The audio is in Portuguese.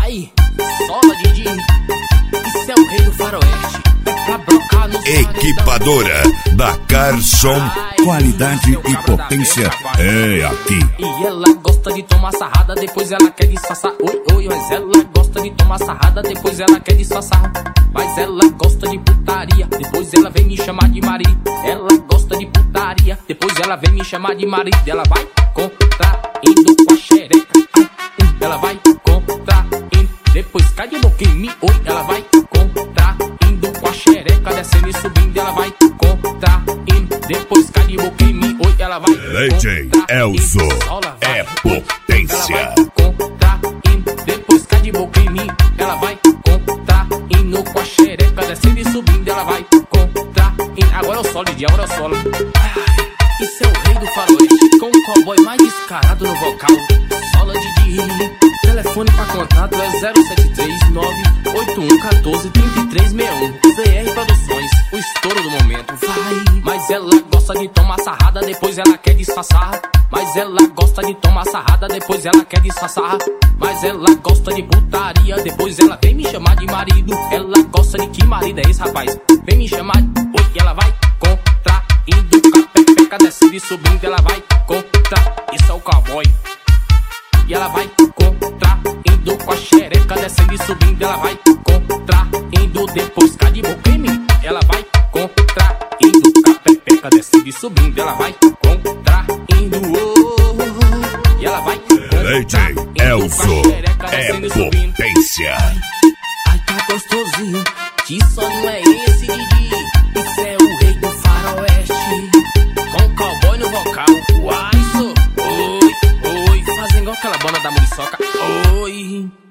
Vai, sola Didi, isso é o rei do faroeste. É pra brocar no Equipadora da Carson, qualidade e potência é aqui. E ela gosta de tomar sarrada, depois ela quer disfarçar. Oi, oi, mas ela gosta de tomar sarrada, depois ela quer disfarçar. Mas ela gosta de putaria, depois ela vem me chamar de marido. Ela gosta de putaria, depois ela vem me chamar de marido. Ela vai contraindo com a xereca, ela vai contraindo, depois cai de boca em mim. Oi, ela vai contraindo com a xereca, descendo e subindo. Ela vai contraindo, depois cai de boca em mim. Oi, ela vai DJ Elzo é potência. Ela vai contraindo, depois cai de boca em mim. Ela vai contraindo com a xereca, descendo e subindo. Ela vai contraindo. Agora é o solo, Didi, agora é o solo. Isso é o rei do faroeste, com o cowboy mais descarado no vocal. Sola Didi, telefone pra contato é 073-98114-3361. VR Produções, o estouro do momento. Vai, mas ela gosta de tomar sarrada, depois ela quer disfarçar. Mas ela gosta de tomar sarrada, depois ela quer disfarçar. Mas ela gosta de putaria, depois ela vem me chamar de marido. Ela gosta de que marido é esse, rapaz? Vem me chamar, oi, e ela vai contraindo com a pepeca, descendo e subindo. Ela vai contra, isso é o cowboy. E ela vai contraindo com a xereca, descendo e subindo. Ela vai contraindo, depois cai de boca em mim. Ela vai contraindo com a pepeca, descendo e subindo. Ela vai contraindo, oh, e ela vai contraindo Elzo com a xereca, é descendo e subindo. potência. Ai, tá gostosinho, que sonho é esse, Didi? Isso é o rei do faroeste, com o cowboy no vocal. Uai, oi, oi, fazem igual aquela banda da muriçoca. Oi.